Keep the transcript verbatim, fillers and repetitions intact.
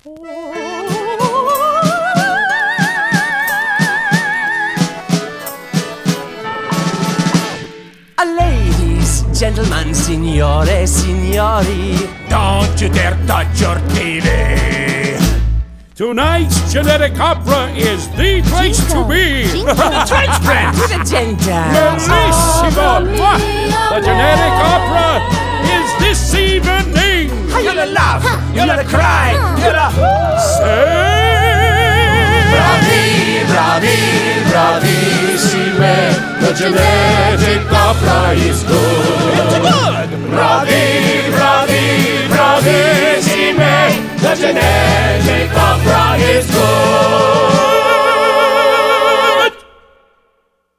Ladies, gentlemen, signore, signori, don't you dare touch your T V. Tonight's Genetic Opera is the place to be. Trench Brand with a gentile. Bellissimo! The Genetic Opera is this evening. You're gonna laugh, you're gonna cry, you're gonna say bravi, bravi, bravissime. The Genetic Opera is good. It's good. Bravi, bravi, bravissime. The Genetic Opera is good.